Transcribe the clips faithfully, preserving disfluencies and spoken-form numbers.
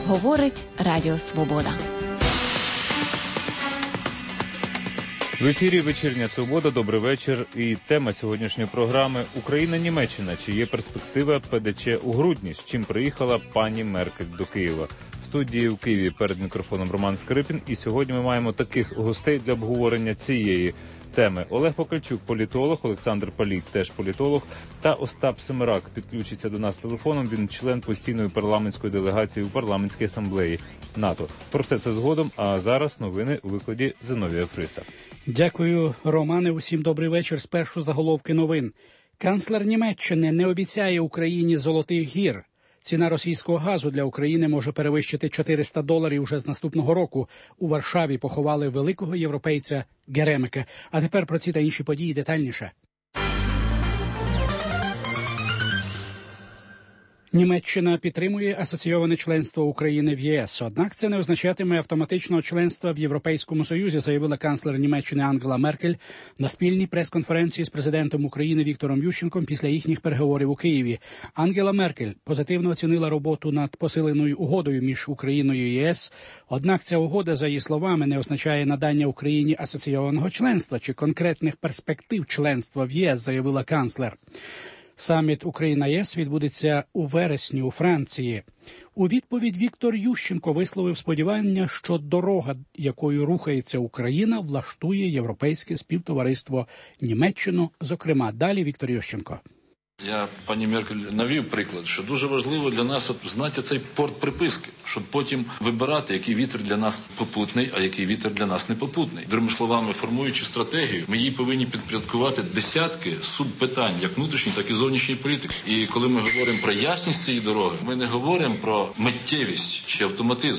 Говорить Радіо Свобода. В ефірі «Вечірня Свобода». Добрий вечір. І тема сьогоднішньої програми – Україна-Німеччина. Чи є перспектива ПДЧ у грудні? З чим приїхала пані Меркель до Києва? В студії в Києві перед мікрофоном Роман Скрипін. І сьогодні ми маємо таких гостей для обговорення цієї теми. Олег Покальчук – політолог, Олександр Палій – теж політолог, та Остап Семерак підключиться до нас телефоном. Він член постійної парламентської делегації у парламентській асамблеї НАТО. Про все це згодом, а зараз новини у викладі Зиновія Фриса. Дякую, Романе. Усім добрий вечір. Спершу заголовки новин. Канцлер Німеччини не обіцяє Україні золотих гір. Ціна російського газу для України може перевищити чотириста доларів уже з наступного року. У Варшаві поховали великого європейця Геремека. А тепер про ці та інші події детальніше. Німеччина підтримує асоційоване членство України в ЄС. Однак це не означатиме автоматичного членства в Європейському Союзі, заявила канцлер Німеччини Ангела Меркель на спільній прес-конференції з президентом України Віктором Ющенком після їхніх переговорів у Києві. Ангела Меркель позитивно оцінила роботу над посиленою угодою між Україною і ЄС. Однак ця угода, за її словами, не означає надання Україні асоційованого членства чи конкретних перспектив членства в ЄС, заявила канцлер. Саміт Україна-ЄС відбудеться у вересні у Франції. У відповідь Віктор Ющенко висловив сподівання, що дорога, якою рухається Україна, влаштує європейське співтовариство Німеччину. Зокрема, далі Віктор Ющенко. Я, пані Меркель, навів приклад, що дуже важливо для нас от, знати цей порт приписки, щоб потім вибирати, який вітер для нас попутний, а який вітер для нас непопутний. Другими словами, формуючи стратегію, ми її повинні підпорядкувати десятки субпитань, як внутрішньої, так і зовнішньої політики. І коли ми говоримо про ясність цієї дороги, ми не говоримо про миттєвість чи автоматизм.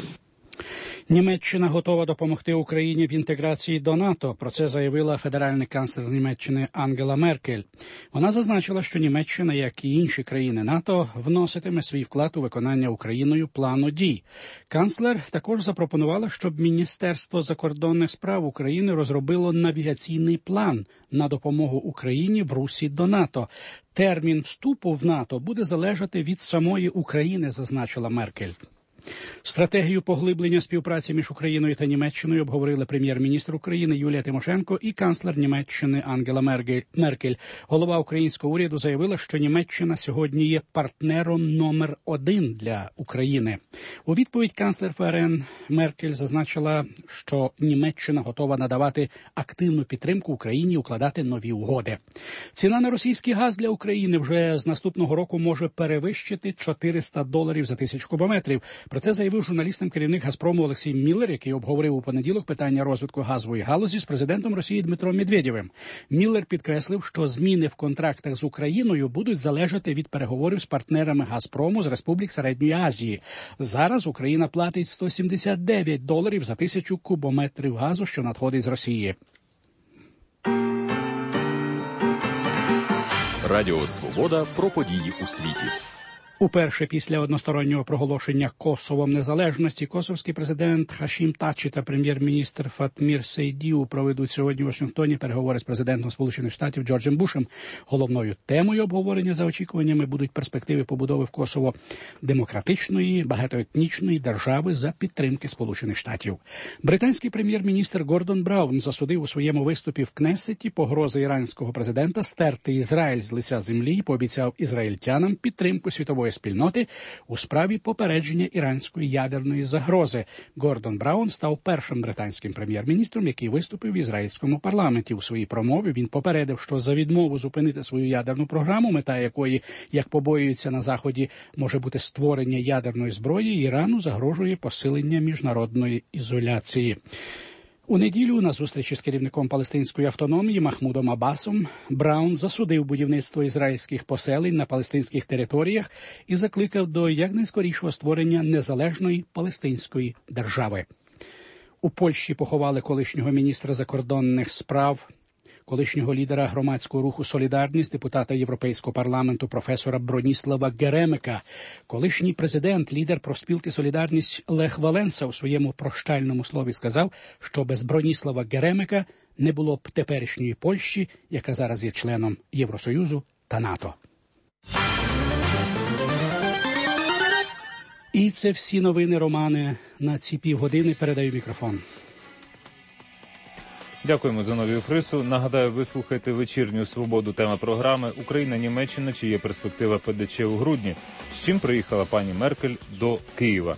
Німеччина готова допомогти Україні в інтеграції до НАТО. Про це заявила федеральний канцлер Німеччини Ангела Меркель. Вона зазначила, що Німеччина, як і інші країни НАТО, вноситиме свій вклад у виконання Україною плану дій. Канцлер також запропонувала, щоб Міністерство закордонних справ України розробило навігаційний план на допомогу Україні в русі до НАТО. Термін вступу в НАТО буде залежати від самої України, зазначила Меркель. Стратегію поглиблення співпраці між Україною та Німеччиною обговорили прем'єр-міністр України Юлія Тимошенко і канцлер Німеччини Ангела Меркель. Голова українського уряду заявила, що Німеччина сьогодні є партнером номер один для України. У відповідь канцлер ФРН Меркель зазначила, що Німеччина готова надавати активну підтримку Україні і укладати нові угоди. Ціна на російський газ для України вже з наступного року може перевищити чотириста доларів за тисячу кубометрів. Про це заявив журналістам керівник «Газпрому» Олексій Міллер, який обговорив у понеділок питання розвитку газової галузі з президентом Росії Дмитром Медведєвим. Міллер підкреслив, що зміни в контрактах з Україною будуть залежати від переговорів з партнерами «Газпрому» з республік Середньої Азії. Зараз Україна платить сто сімдесят дев'ять доларів за тисячу кубометрів газу, що надходить з Росії. Радіо «Свобода» про події у світі. Уперше після одностороннього проголошення Косовом незалежності косовський президент Хашім Тачі та прем'єр-міністр Фатмір Сейдіу проведуть сьогодні у Вашингтоні переговори з президентом Сполучених Штатів Джорджем Бушем. Головною темою обговорення за очікуваннями будуть перспективи побудови в Косово демократичної, багатоетнічної держави за підтримки Сполучених Штатів. Британський прем'єр-міністр Гордон Браун засудив у своєму виступі в Кнессеті погрози іранського президента стерти Ізраїль з лиця землі і пообіцяв ізраїльтянам підтримку світової спільноти у справі попередження іранської ядерної загрози. Гордон Браун став першим британським прем'єр-міністром, який виступив в ізраїльському парламенті. У своїй промові він попередив, що за відмову зупинити свою ядерну програму, мета якої, як побоюються на Заході, може бути створення ядерної зброї, Ірану загрожує посилення міжнародної ізоляції. У неділю на зустрічі з керівником палестинської автономії Махмудом Аббасом Браун засудив будівництво ізраїльських поселень на палестинських територіях і закликав до якнайскорішого створення незалежної палестинської держави. У Польщі поховали колишнього міністра закордонних справ, колишнього лідера громадського руху «Солідарність», депутата Європейського парламенту професора Броніслава Геремека. Колишній президент, лідер профспілки «Солідарність» Лех Валенса у своєму прощальному слові сказав, що без Броніслава Геремека не було б теперішньої Польщі, яка зараз є членом Євросоюзу та НАТО. І це всі новини, Романе. На ці півгодини передаю мікрофон. Дякуємо за нові фрису. Нагадаю, ви слухаєте вечірню «Свободу». Тема програми «Україна-Німеччина. Чи є перспектива ПДЧ у грудні?», з чим приїхала пані Меркель до Києва.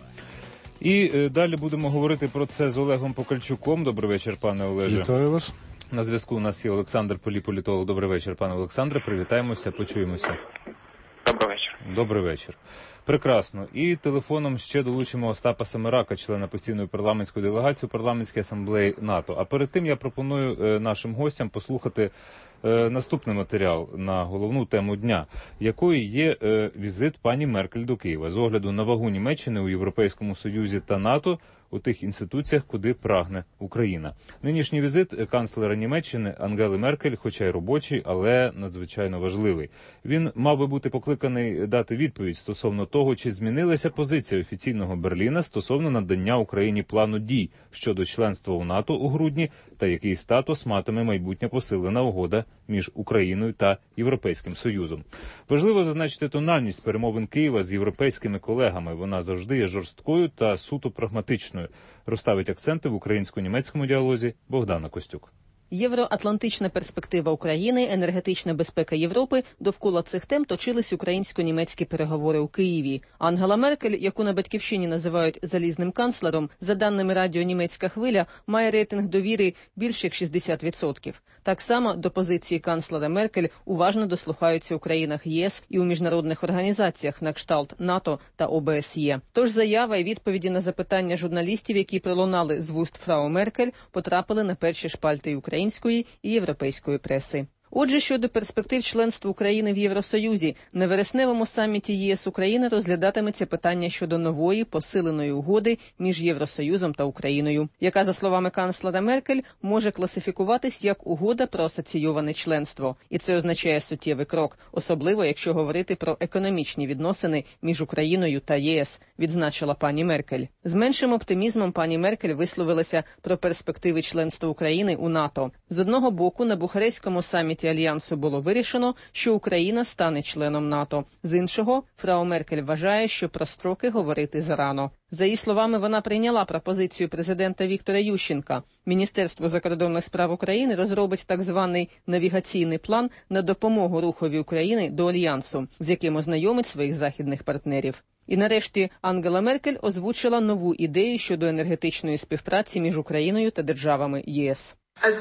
І е, далі будемо говорити про це з Олегом Покальчуком. Добрий вечір, пане Олеже. Вітаю вас. На зв'язку у нас є Олександр Полі, політолог. Добрий вечір, пане Олександре. Привітаємося, почуємося. Добрий вечір. Добрий вечір. Прекрасно. І телефоном ще долучимо Остапа Семерака, члена постійної парламентської делегації у парламентській асамблеї НАТО. А перед тим я пропоную е, нашим гостям послухати е, наступний матеріал на головну тему дня, якою є е, візит пані Меркель до Києва з огляду на вагу Німеччини у Європейському Союзі та НАТО у тих інституціях, куди прагне Україна. Нинішній візит канцлера Німеччини Ангели Меркель, хоча й робочий, але надзвичайно важливий. Він мав би бути покликаний дати відповідь стосовно того, чи змінилася позиція офіційного Берліна стосовно надання Україні плану дій щодо членства у НАТО у грудні та який статус матиме майбутня посилена угода між Україною та Європейським Союзом. Важливо зазначити тональність перемовин Києва з європейськими колегами. Вона завжди є жорсткою та суто прагматичною. Розставить акценти в українсько-німецькому діалозі Богдана Костюк. Євроатлантична перспектива України, енергетична безпека Європи – довкола цих тем точились українсько-німецькі переговори у Києві. Ангела Меркель, яку на Батьківщині називають «залізним канцлером», за даними радіо «Німецька хвиля», має рейтинг довіри більше як шістдесят відсотків. Так само до позиції канцлера Меркель уважно дослухаються у країнах ЄС і у міжнародних організаціях на кшталт НАТО та О Б С Є. Тож заява і відповіді на запитання журналістів, які пролунали з вуст фрау Меркель, потрапили на перші шпальти України української і європейської преси. Отже, щодо перспектив членства України в Євросоюзі, на вересневому саміті ЄС України розглядатиметься питання щодо нової посиленої угоди між Євросоюзом та Україною, яка, за словами канцлера Меркель, може класифікуватись як угода про асоційоване членство. І це означає суттєвий крок, особливо якщо говорити про економічні відносини між Україною та ЄС, відзначила пані Меркель. З меншим оптимізмом пані Меркель висловилася про перспективи членства України у НАТО. З одного боку, на Бухарестському саміті Альянсу було вирішено, що Україна стане членом НАТО. З іншого, фрау Меркель вважає, що про строки говорити зарано. За її словами, вона прийняла пропозицію президента Віктора Ющенка. Міністерство закордонних справ України розробить так званий навігаційний план на допомогу рухові України до Альянсу, з яким ознайомить своїх західних партнерів. І нарешті Ангела Меркель озвучила нову ідею щодо енергетичної співпраці між Україною та державами ЄС.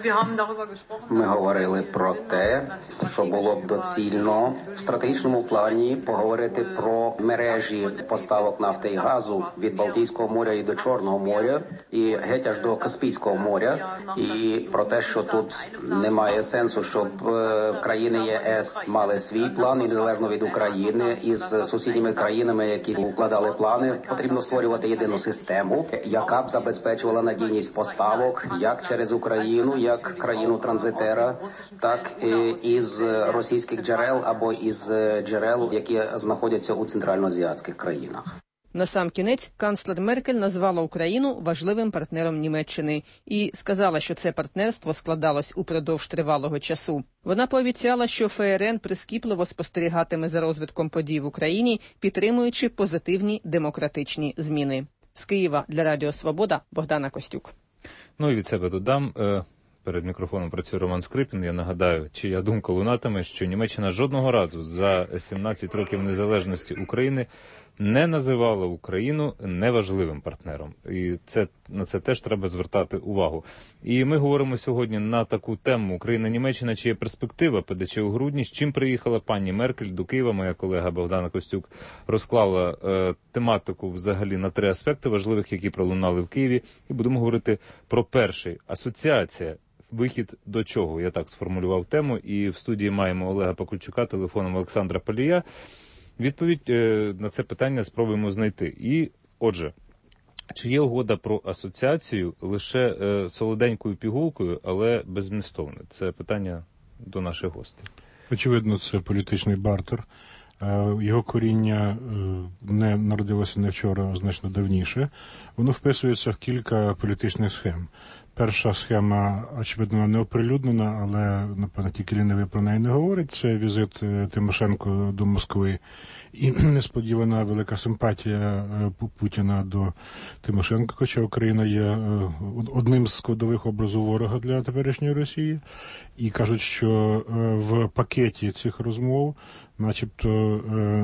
Ми говорили про те, що було б доцільно в стратегічному плані поговорити про мережі поставок нафти і газу від Балтійського моря і до Чорного моря, і геть аж до Каспійського моря, і про те, що тут немає сенсу, щоб країни Є С мали свій план, і незалежно від України, із сусідніми країнами, які укладали плани, потрібно створювати єдину систему, яка б забезпечувала надійність поставок як через Україну, як країну-транзитера, так і із російських джерел або із джерел, які знаходяться у центральноазіатських країнах. Насамкінець канцлер Меркель назвала Україну важливим партнером Німеччини і сказала, що це партнерство складалось упродовж тривалого часу. Вона пообіцяла, що Ф Р Н прискіпливо спостерігатиме за розвитком подій в Україні, підтримуючи позитивні демократичні зміни. З Києва для Радіо Свобода Богдана Костюк. Ну і від себе додам, е, перед мікрофоном працює Роман Скрипін. Я нагадаю, чия думка лунатиме, що Німеччина жодного разу за сімнадцять років незалежності України не називала Україну неважливим партнером. І це, на це теж треба звертати увагу. І ми говоримо сьогодні на таку тему «Україна-Німеччина. Чи є перспектива Пе Де Че у грудні?», з чим приїхала пані Меркель до Києва. Моя колега Богдана Костюк розклала е, тематику взагалі на три аспекти важливих, які пролунали в Києві. І будемо говорити про перший – асоціація. Вихід до чого? Я так сформулював тему. І в студії маємо Олега Покальчука, телефоном Олександра Полія. Відповідь е, на це питання спробуємо знайти. І, отже, чи є угода про асоціацію лише е, солоденькою пігулкою, але беззмістовне? Це питання до наших гостей. Очевидно, це політичний бартер. Його коріння не народилося не вчора, а значно давніше. Воно вписується в кілька політичних схем. Перша схема, очевидно, не оприлюднена, але, напевно, тільки лінивий про неї не говорить. Це візит Тимошенко до Москви і несподівана велика симпатія Путіна до Тимошенко, хоча Україна є одним з складових образів ворога для теперішньої Росії. І кажуть, що в пакеті цих розмов, начебто,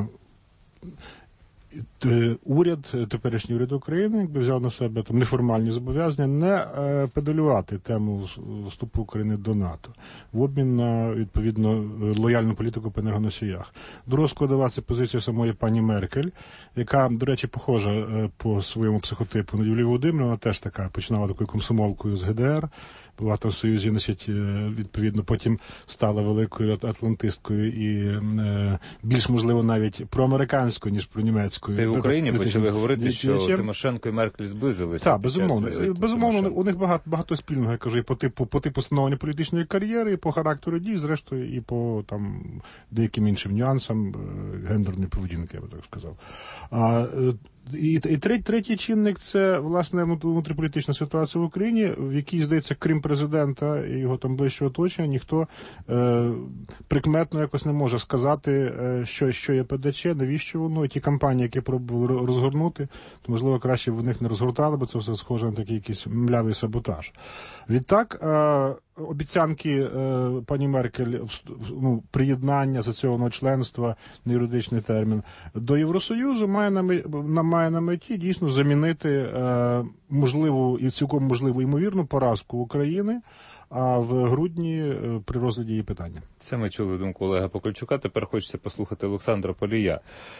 уряд, теперішній уряд України, якби взяв на себе там неформальні зобов'язання не е, педалювати тему вступу України до НАТО в обмін на, відповідно, лояльну політику по енергоносіях. Друга складова – це позиція самої пані Меркель, яка, до речі, похожа е, по своєму психотипу на Юлію Володимирівну, вона теж така, починала такою комсомолкою з ге де ер, була там в Союзі, значить, відповідно, потім стала великою атлантисткою і е, більш, можливо, навіть проамериканською, ніж пронімецькою. Та й в Україні почали говорити, що Тимошенко і Меркель зблизилися. Так, безумовно. Безумовно, у них багато, багато спільного, я кажу, і по типу, по типу становлення політичної кар'єри, і по характеру дій, зрештою, і по там деяким іншим нюансам гендерної поведінки, я би так сказав. А, І, і третій, третій чинник – це, власне, внутріполітична ситуація в Україні, в якій, здається, крім президента і його там ближчого оточення, ніхто е, прикметно якось не може сказати, е, що, що є пе де че, навіщо воно, і ті кампанії, які пробували розгорнути, то, можливо, краще б в них не розгортали, бо це все схоже на такий якийсь млявий саботаж. Відтак, е, обіцянки е, пані Меркель, ну, приєднання асоційованого членства, на юридичний термін, до Євросоюзу має на, на, має на меті дійсно замінити е, можливу і цілком можливу ймовірну поразку України, а в грудні е, при розгляді її питання. Це ми чули думку Олега Покольчука, тепер хочеться послухати Олександра Полія.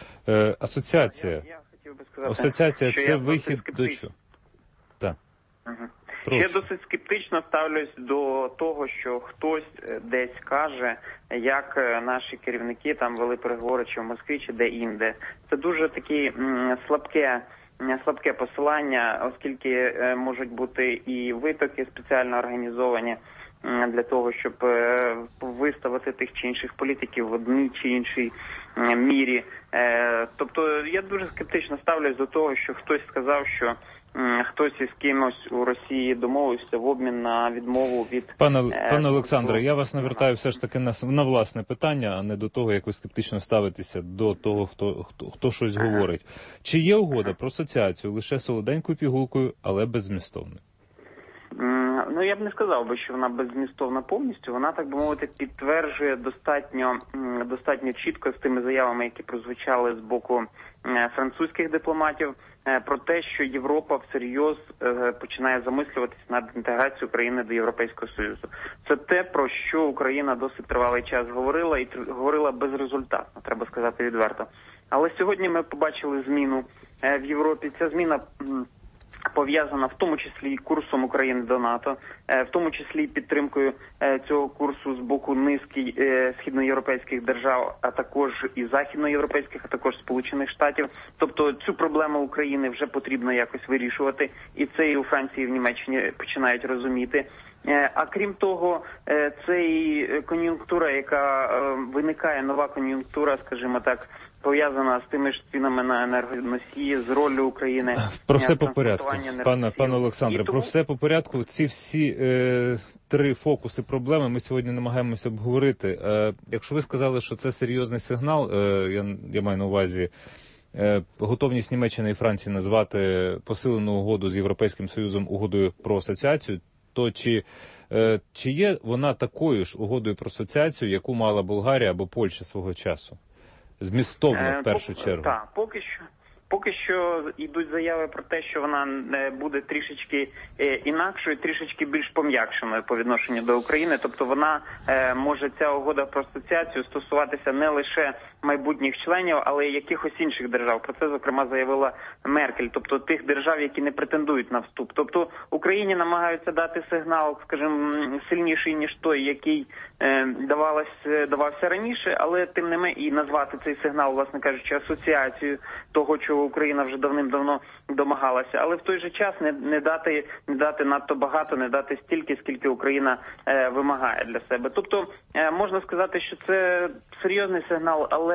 Е, асоціація. Я, я хотів би сказати, асоціація – це вихід до чого? Так. Угу. Я досить скептично ставлюсь до того, що хтось десь каже, як наші керівники там вели переговори чи в Москві, чи де-інде. Це дуже таке слабке, слабке посилання, оскільки можуть бути і витоки спеціально організовані для того, щоб виставити тих чи інших політиків в одній чи іншій мірі. Тобто я дуже скептично ставлюсь до того, що хтось сказав, що хтось із кимось у Росії домовився в обмін на відмову від... Пане, пане Олександре, я вас навертаю все ж таки на, на власне питання, а не до того, як ви скептично ставитеся до того, хто, хто, хто щось говорить. Чи є угода про асоціацію лише солоденькою пігулкою, але беззмістовною? Ну, я б не сказав би, що вона беззмістовна повністю. Вона, так би мовити, підтверджує достатньо, достатньо чітко з тими заявами, які прозвучали з боку французьких дипломатів, про те, що Європа всерйоз починає замислюватись над інтеграцією України до Європейського Союзу. Це те, про що Україна досить тривалий час говорила, і говорила безрезультатно, треба сказати відверто. Але сьогодні ми побачили зміну в Європі. Ця зміна пов'язана в тому числі і курсом України до НАТО, в тому числі і підтримкою цього курсу з боку низки східноєвропейських держав, а також і західноєвропейських, а також Сполучених Штатів. Тобто цю проблему України вже потрібно якось вирішувати, і це і у Франції, і в Німеччині починають розуміти. А крім того, це і кон'юнктура, яка виникає, нова кон'юнктура, скажімо так, пов'язана з тими ж цінами на енергоносії, з роллю України. Про все по порядку, пане, пане Олександре, тому... про все по порядку. Ці всі е, три фокуси проблеми ми сьогодні намагаємося обговорити. Е, якщо ви сказали, що це серйозний сигнал, е, я, я маю на увазі е, готовність Німеччини і Франції назвати посилену угоду з Європейським Союзом угодою про асоціацію, то чи, е, чи є вона такою ж угодою про асоціацію, яку мала Болгарія або Польща свого часу? Змістовно, в першу Поки, чергу. Так, поки що, поки що йдуть заяви про те, що вона буде трішечки інакшою, трішечки більш пом'якшеною по відношенню до України. Тобто вона може, ця угода про асоціацію, стосуватися не лише майбутніх членів, але й якихось інших держав. Про це, зокрема, заявила Меркель, тобто тих держав, які не претендують на вступ. Тобто Україні намагаються дати сигнал, скажімо, сильніший, ніж той, який е, давалось, давався раніше, але тим не менше і назвати цей сигнал, власне кажучи, асоціацією того, чого Україна вже давним-давно домагалася. Але в той же час не, не дати не дати надто багато, не дати стільки, скільки Україна е, вимагає для себе. Тобто е, можна сказати, що це серйозний сигнал, але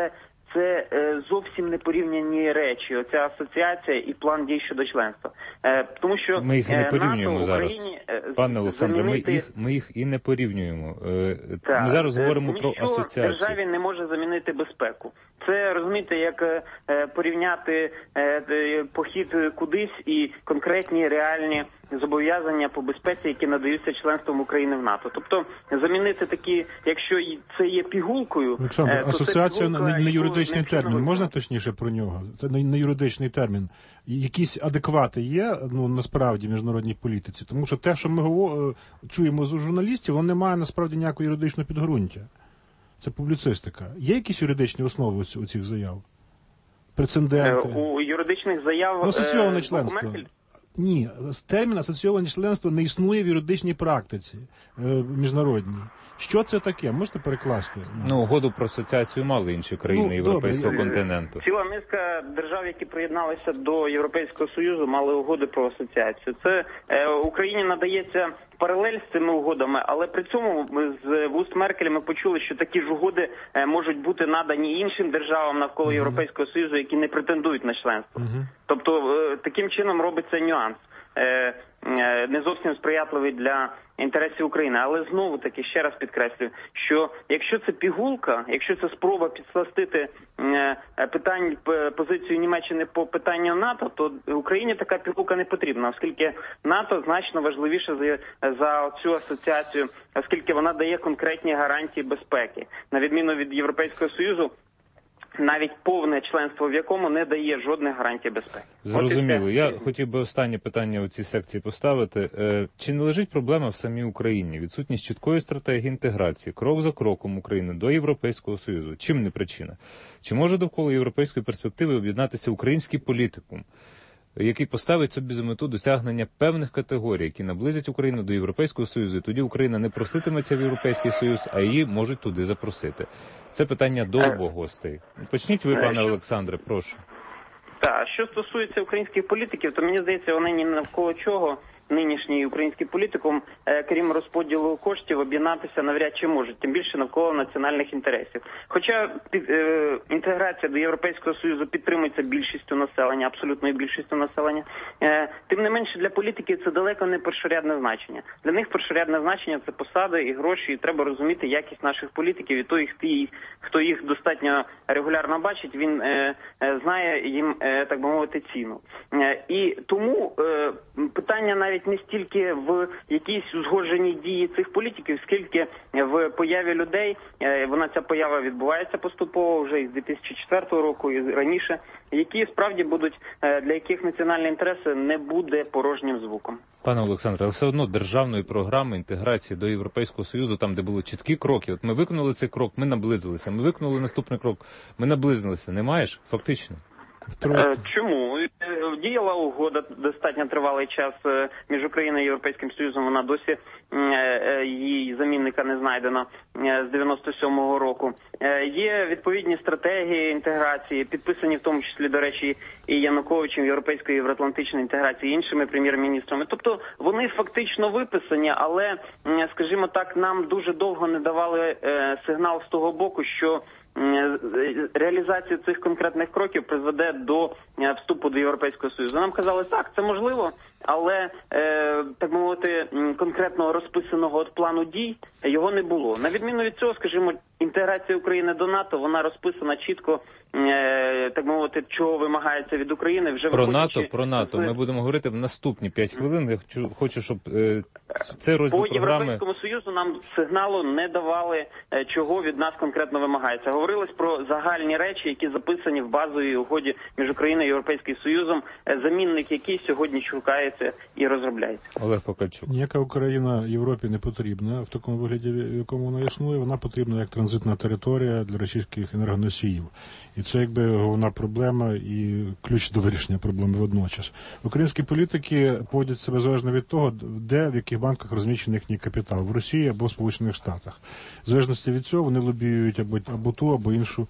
це е, зовсім не порівняні речі, оця асоціація і план дій щодо членства. Е, тому що ми їх не порівнюємо НАТО, зараз. Україні, е, Пане Олександре, замінити... ми їх, ми їх і не порівнюємо. Е, так, ми зараз говоримо ніщо про асоціацію. Державі не може замінити безпеку. Це, розумієте, як е, порівняти е, похід кудись і конкретні реальні зобов'язання по безпеці, які надаються членством України в НАТО. Тобто замінити такі, якщо це є пігулкою... Олександр, то асоціація це пігулка, не, не юридичний термін. виконати. Можна точніше про нього? Це не, не юридичний термін. Якісь адеквати є, ну, насправді, в міжнародній політиці? Тому що те, що ми говор... чуємо з журналістів, воно не має, насправді, ніякого юридичного підґрунтя. Це публіцистика. Є якісь юридичні основи у цих заяв? Прецеденти? У юридичних заяв... Ну, асоційоване членство. Документ... Ні, термін асоційоване членство не існує в юридичній практиці е, міжнародній. Що це таке? Можете перекласти? Ну, угоду про асоціацію мали інші країни ну, Європейського добре. континенту. Ціла низка держав, які приєдналися до Європейського Союзу, мали угоди про асоціацію. Це е, Україні надається паралель з цими угодами, але при цьому ми з вуст Меркель ми почули, що такі ж угоди е, можуть бути надані іншим державам навколо uh-huh. Європейського Союзу, які не претендують на членство. Uh-huh. Тобто е, таким чином робиться нюанс. Е, е, не зовсім сприятливий для інтересів України. Але знову-таки, ще раз підкреслюю, що якщо це пігулка, якщо це спроба підсластити е, питань, позицію Німеччини по питанню НАТО, то Україні така пігулка не потрібна, оскільки НАТО значно важливіше за, за цю асоціацію, оскільки вона дає конкретні гарантії безпеки. На відміну від Європейського Союзу, навіть повне членство в якому не дає жодних гарантій безпеки. Зрозуміло. Я хотів би останнє питання у цій секції поставити. Чи не лежить проблема в самій Україні? Відсутність чіткої стратегії інтеграції, крок за кроком України до Європейського Союзу. Чим не причина? Чи може довкола європейської перспективи об'єднатися український політикум, який поставить собі за мету досягнення певних категорій, які наблизять Україну до Європейського Союзу, і тоді Україна не проситиметься в Європейський Союз, а її можуть туди запросити. Це питання до обох гостей. Почніть ви, пане Олександре, прошу. Так, що стосується українських політиків, то мені здається, вони ні навколо чого нинішній український політикум, е, крім розподілу коштів, об'єднатися навряд чи можуть, тим більше навколо національних інтересів. Хоча під, е, інтеграція до Європейського Союзу підтримується більшістю населення, абсолютною більшістю населення, е, тим не менше для політиків це далеко не першорядне значення. Для них першорядне значення – це посади і гроші, і треба розуміти якість наших політиків, і той, хто їх достатньо регулярно бачить, він е, е, знає їм, е, так би мовити, ціну. Е, і тому е, питання навіть не стільки в якійсь узгодженій дії цих політиків, скільки в появі людей. Вона, ця поява відбувається поступово вже із дві тисячі четвертого року і раніше, які справді будуть, для яких національні інтереси не буде порожнім звуком. Пане Олександре, але все одно державної програми інтеграції до Європейського Союзу, там, де були чіткі кроки, от ми виконали цей крок, ми наблизилися, ми виконали наступний крок, ми наблизилися. Немає ж? Фактично. Е, чому? Діяла угода достатньо тривалий час між Україною і Європейським Союзом, вона досі е, її замінника не знайдено е, з дев'яносто сьомого року. Е, є відповідні стратегії інтеграції, підписані в тому числі, до речі, і Януковичем Європейської євроатлантичної інтеграції, і іншими прем'єр-міністрами. Тобто вони фактично виписані, але, скажімо так, нам дуже довго не давали е, сигнал з того боку, що реалізація цих конкретних кроків призведе до вступу до Європейського Союзу. Нам казали, так, це можливо, але, е, так мовити, конкретного розписаного от плану дій його не було. На відміну від цього, скажімо, інтеграція України до НАТО, вона розписана чітко, е, так мовити, чого вимагається від України. Вже про НАТО, про НАТО. Ми будемо говорити в наступні п'ять хвилин. Я хочу, хочу щоб е, цей розділ по програми... По Європейському Союзу нам сигналу не давали, е, чого від нас конкретно вимагається. Говорилось про загальні речі, які записані в базовій угоді між Україною і Європейським Союзом, е, замінник який сьогодні шукається і розробляється. Олег Покальчук. Ніяка Україна Європі не потрібна в такому вигляді, в якому вона існує. Вона потрібна як транзитна територія для російських енергоносіїв. І це якби головна проблема і ключ до вирішення проблеми водночас. Українські політики поводять себе залежно від того, де, в яких банках розміщений їхній капітал, в Росії або в Сполучених Штатах. В залежності від цього вони лобіюють або, або ту, або іншу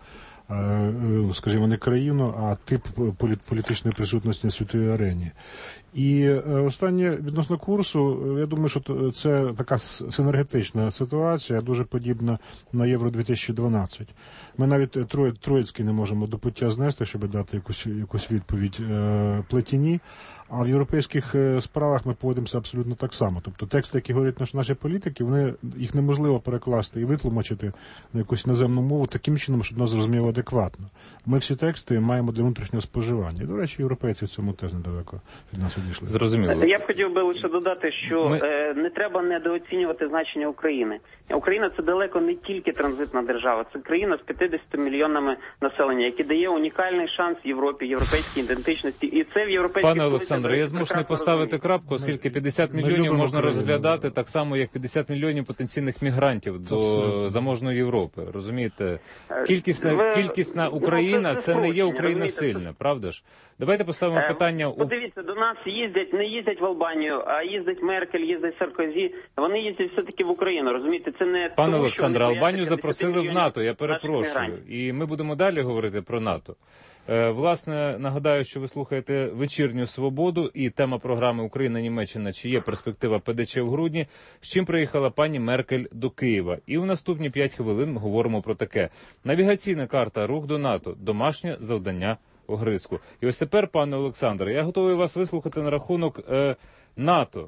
скажімо, не країну, а тип політичної присутності на світовій арені. І останнє відносно курсу, я думаю, що це така синергетична ситуація, дуже подібна на Євро дві тисячі дванадцять. Ми навіть Троїцький не можемо до пуття знести, щоб дати якусь, якусь відповідь Платіні, а в європейських справах ми поводимося абсолютно так само. Тобто тексти, які говорять наші політики, вони, їх неможливо перекласти і витлумачити на якусь іноземну мову таким чином, щоб нас зрозуміло адекватно. Ми всі тексти маємо для внутрішнього споживання. І, до речі, європейці в цьому теж недалеко від нас відійшли. Зрозуміло. Я б хотів би лише додати, що Ми... е, не треба недооцінювати значення України. Україна – це далеко не тільки транзитна держава, це країна з п'ятдесятьма мільйонами населення, яка дає унікальний шанс Європі, європейській ідентичності. І це в європейській... Пане Олександре, я змушений поставити розумію. крапку, оскільки п'ятдесят мільйонів можна Україну. розглядати так само, як п'ятдесят мільйонів потенційних мігрантів до Абсолютно. заможної Європи. Розумієте? Кількісна, Ви... кількісна Україна – це не є Україна сильна, правда ж? Давайте поставимо питання... Подивіться, до нас їздять, не їздять в Албанію, а їздить Меркель, їздить Саркозі. Вони їздять все-таки в Україну, розумієте? Це не Пане Олександре, Албанію запросили в НАТО, я перепрошую. І ми будемо далі говорити про НАТО. Е, власне, нагадаю, що ви слухаєте «Вечірню свободу» і тема програми «Україна-Німеччина. Чи є перспектива ПДЧ в грудні?», з чим приїхала пані Меркель до Києва. І в наступні п'ять хвилин ми говоримо про таке. Навігаційна карта «Рух до НАТО. Домашнє завдання огризку». І ось тепер, пане Олександре, я готовий вас вислухати на рахунок е, НАТО.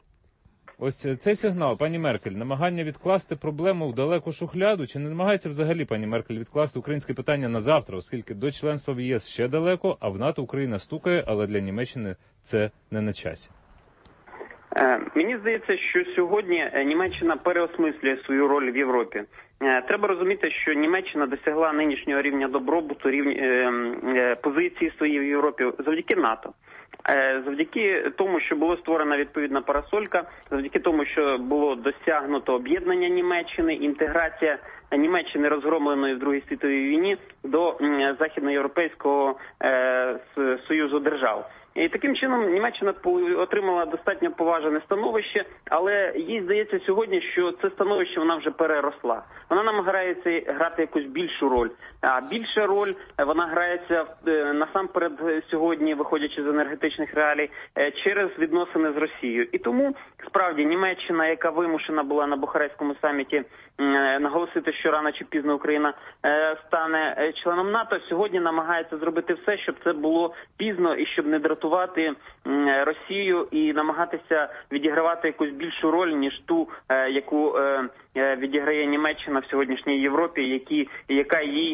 Ось цей сигнал, пані Меркель, намагання відкласти проблему в далеку шухляду, чи не намагається взагалі пані Меркель відкласти українське питання на завтра, оскільки до членства в ЄС ще далеко, а в НАТО Україна стукає, але для Німеччини це не на часі? Мені здається, що сьогодні Німеччина переосмислює свою роль в Європі. Треба розуміти, що Німеччина досягла нинішнього рівня добробуту, рівня позиції своєї в Європі завдяки НАТО. Завдяки тому, що була створена відповідна парасолька, завдяки тому, що було досягнуто об'єднання Німеччини, інтеграція Німеччини, розгромленої в Другій світовій війні, до Західноєвропейського Союзу держав. І таким чином Німеччина отримала достатньо поважне становище, але їй здається сьогодні, що це становище вона вже переросла. Вона намагається грати якусь більшу роль. А більша роль вона грається насамперед сьогодні, виходячи з енергетичних реалій, через відносини з Росією. І тому, справді, Німеччина, яка вимушена була на Бухарестському саміті наголосити, що рано чи пізно Україна стане членом НАТО, сьогодні намагається зробити все, щоб це було пізно і щоб не дратувати Росію і намагатися відігравати якусь більшу роль, ніж ту, яку відіграє Німеччина в сьогоднішній Європі, які, яка їй,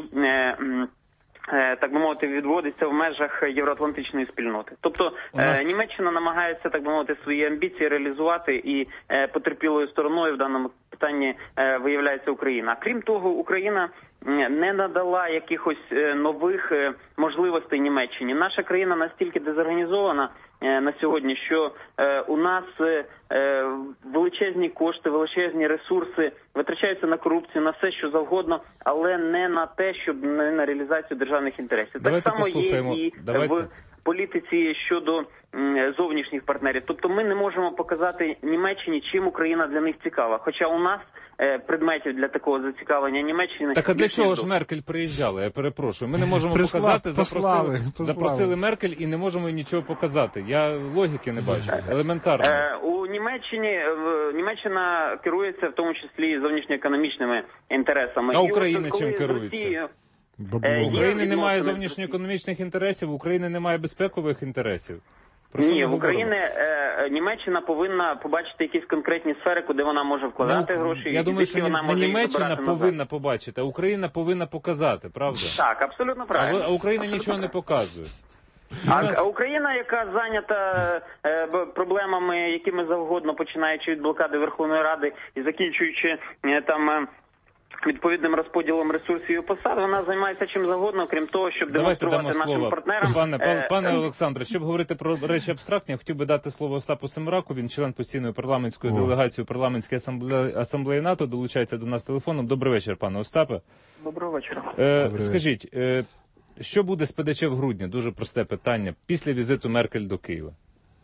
так би мовити, відводиться в межах євроатлантичної спільноти. Тобто нас... Німеччина намагається, так би мовити, свої амбіції реалізувати, і потерпілою стороною в даному питанні виявляється Україна. Крім того, Україна не надала якихось нових можливостей Німеччині. Наша країна настільки дезорганізована на сьогодні, що у нас величезні кошти, величезні ресурси витрачаються на корупцію, на все, що завгодно, але не на те, щоб не на реалізацію державних інтересів. Давайте так само послухаємо. є і Давайте. в політиці щодо зовнішніх партнерів. Тобто ми не можемо показати Німеччині, чим Україна для них цікава. Хоча у нас предметів для такого зацікавлення Німеччини... Так а для чого ж Меркель приїжджала? Я перепрошую. Ми не можемо Прислав, показати, запросили, послали, послали. запросили Меркель і не можемо нічого показати. Я логіки не бачу. Елементарно. Е, у Німеччині Німеччина керується в тому числі зовнішньоекономічними інтересами. А Україна чим керується? Росією... У України немає зовнішньоекономічних інтересів, в України немає безпекових інтересів. Ні, в Україні е, Німеччина повинна побачити якісь конкретні сфери, куди вона може вкладати ну, гроші. Я і думаю, що вона не може Німеччина повинна назад. побачити, а Україна повинна показати, правда? Так, абсолютно правильно. А, а Україна абсолютно нічого правильно. не показує. А, нас... а Україна, яка зайнята е, проблемами, якими завгодно, починаючи від блокади Верховної Ради і закінчуючи е, там... Е, відповідним розподілом ресурсів і посад, вона займається чим завгодно, крім того, щоб Давайте демонструвати нашим слово. партнерам. Пане, пан, е... пане Олександре, щоб говорити про речі абстрактні, я хотів би дати слово Остапу Семераку, він член постійної парламентської О. делегації у парламентській асамблеї, асамблеї НАТО, долучається до нас телефоном. Добрий вечір, пане Остапе. Доброго вечора. Е, Добрий скажіть, е, що буде з ПДЧ в грудні? Дуже просте питання. Після візиту Меркель до Києва.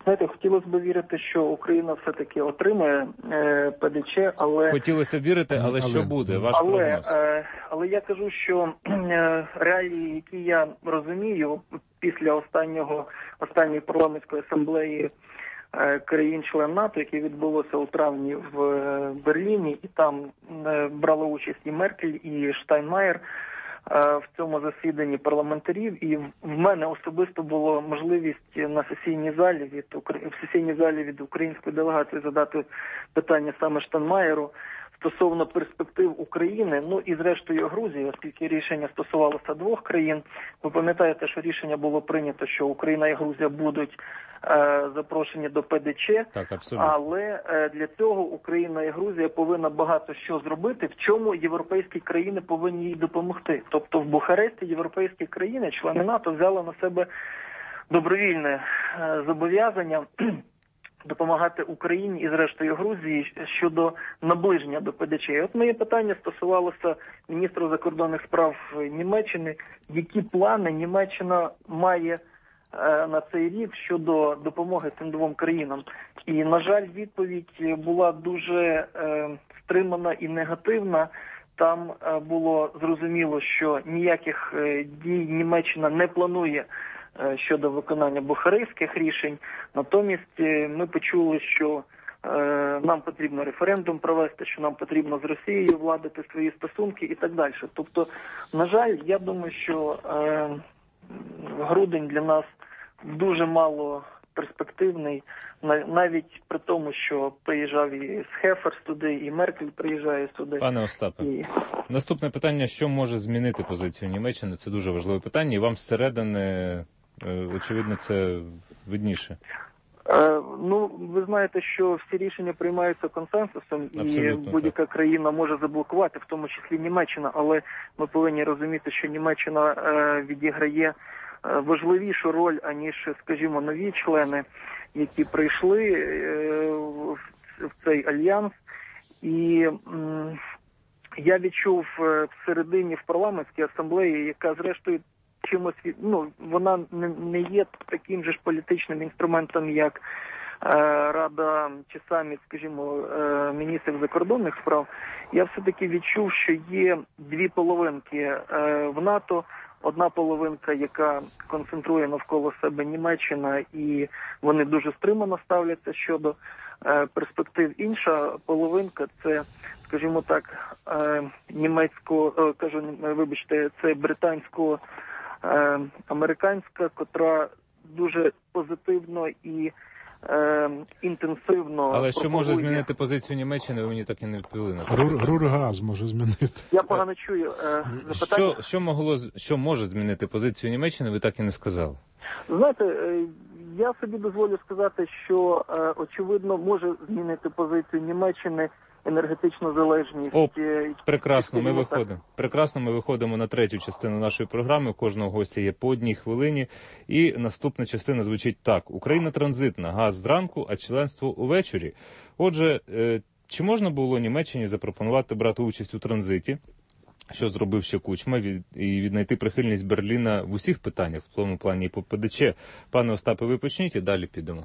Знаєте, хотілося б вірити, що Україна все-таки отримає е, ПДЧ, але... Хотілося б вірити, але, але що буде? Ваш але, прогноз? Е, але я кажу, що е, реалії, які я розумію, після останнього, останньої парламентської асамблеї е, країн-член НАТО, яке відбулося у травні в е, Берліні, і там е, брала участь і Меркель, і Штайнмаєр, в цьому засіданні парламентарів, і в мене особисто було можливість на сесійній залі від в сесійній залі від української делегації задати питання саме Штайнмаєру стосовно перспектив України, ну і зрештою Грузії, оскільки рішення стосувалося двох країн. Ви пам'ятаєте, що рішення було прийнято, що Україна і Грузія будуть е, запрошені до ПДЧ, так, абсолютно. Але е, для цього Україна і Грузія повинна багато що зробити, в чому європейські країни повинні їй допомогти. Тобто в Бухаресті європейські країни, члени НАТО, взяли на себе добровільне е, зобов'язання допомагати Україні і, зрештою, Грузії щодо наближення до ПДЧ. І от моє питання стосувалося міністра закордонних справ Німеччини. Які плани Німеччина має е, на цей рік щодо допомоги цим двом країнам? І, на жаль, відповідь була дуже е, стримана і негативна. Там е, було зрозуміло, що ніяких е, дій Німеччина не планує щодо виконання бухарестських рішень. Натомість ми почули, що е, нам потрібно референдум провести, що нам потрібно з Росією владати свої стосунки і так далі. Тобто, на жаль, я думаю, що е, грудень для нас дуже мало перспективний, навіть при тому, що приїжджав і Схефер туди, і Меркель приїжджає сюди. Пане Остапе, і... наступне питання, що може змінити позицію Німеччини? Це дуже важливе питання, і вам зсередини, очевидно, це видніше. Е, ну, ви знаєте, що всі рішення приймаються консенсусом, абсолютно, і будь-яка так. країна може заблокувати, в тому числі Німеччина, але ми повинні розуміти, що Німеччина е, відіграє важливішу роль, аніж, скажімо, нові члени, які прийшли е, в, в цей альянс. І м, я відчув всередині в парламентській асамблеї, яка зрештою чимось, ну, вона не, не є таким же ж політичним інструментом, як е, Рада чи саміт, скажімо, е, міністрів закордонних справ. Я все-таки відчув, що є дві половинки е, в НАТО. Одна половинка, яка концентрує навколо себе Німеччина, і вони дуже стримано ставляться щодо е, перспектив. Інша половинка – це, скажімо так, е, німецько, е, кажу, вибачте, це британсько-американська, котра дуже позитивно і Е, інтенсивно. Але що пропагує... може змінити позицію Німеччини, ви мені так і не відповіли на це. Рургаз може змінити. Я погано чую. Е, запитання... Що, що, могло, що може змінити позицію Німеччини, ви так і не сказали? Знаєте, е, я собі дозволю сказати, що, е, очевидно, може змінити позицію Німеччини енергетичну залежність. О, прекрасно, ми виходимо. Прекрасно, ми виходимо на третю частину нашої програми. У кожного гостя є по одній хвилині. І наступна частина звучить так. Україна транзитна, газ зранку, а членство увечері. Отже, чи можна було Німеччині запропонувати брати участь у транзиті, що зробив ще Кучма, і віднайти прихильність Берліна в усіх питаннях, в тому плані і по ПДЧ? Пане Остапе, ви почніть і далі підемо.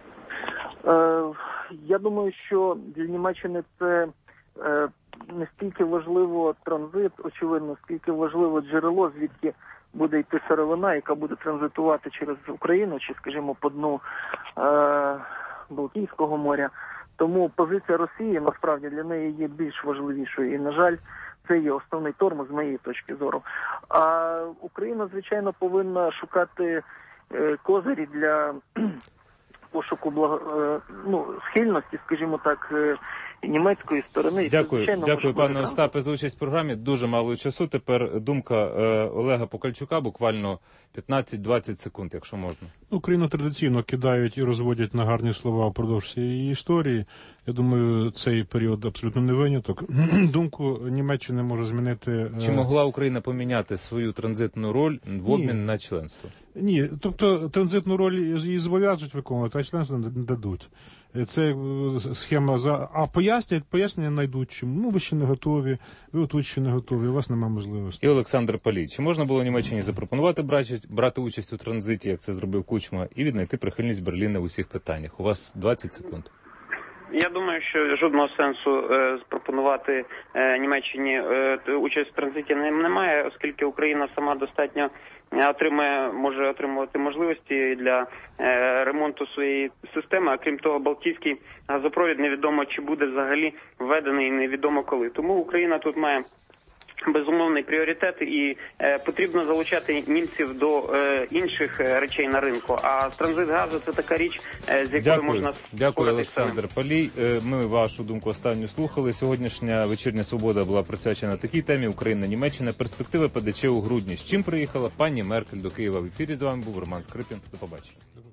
Е... Я думаю, що для Німеччини це е, не стільки важливо транзит, очевидно, скільки важливо джерело, звідки буде йти сировина, яка буде транзитувати через Україну, чи, скажімо, по дну е, Балтійського моря. Тому позиція Росії, насправді, для неї є більш важливішою. І, на жаль, це є основний тормоз з моєї точки зору. А Україна, звичайно, повинна шукати е, козирі для... пошуку благо, ну, схильності, скажімо так, німецької сторони. Дякую, це, дякую, пане Остапе, за участь в програмі. Дуже мало часу. Тепер думка е, Олега Покальчука, буквально п'ятнадцять-двадцять секунд, якщо можна. Україну традиційно кидають і розводять на гарні слова впродовж цієї історії. Я думаю, цей період абсолютно не виняток. Думку Німеччини може змінити... Чи могла Україна поміняти свою транзитну роль в обмін Ні. на членство? Ні, тобто транзитну роль її зобов'язують виконувати, а членство не дадуть. Це схема за... А пояснять, пояснення знайдуть чому. Ну, ви ще не готові, ви тут ще не готові, у вас немає можливості. І Олександр Палій. Чи можна було Німеччині запропонувати брати, брати участь у транзиті, як це зробив Кучма, і віднайти прихильність Берліна в усіх питаннях? У вас двадцять секунд. Я думаю, що жодного сенсу е, запропонувати е, Німеччині е, участь в транзиті немає, оскільки Україна сама достатньо отримує, може отримувати можливості для е, ремонту своєї системи. А крім того, Балтійський газопровід невідомо, чи буде взагалі введений, невідомо коли. Тому Україна тут має безумовний пріоритет, і е, потрібно залучати німців до е, інших речей на ринку. А транзит газу – це така річ, е, з якою Дякую. можна... Дякую, Олександр Палій. Е, ми вашу думку останню слухали. Сьогоднішня вечірня «Свобода» була присвячена такій темі: Україна-Німеччина. Перспективи ПДЧ у грудні. З чим приїхала пані Меркель до Києва? В ефірі з вами був Роман Скрипін. До побачення.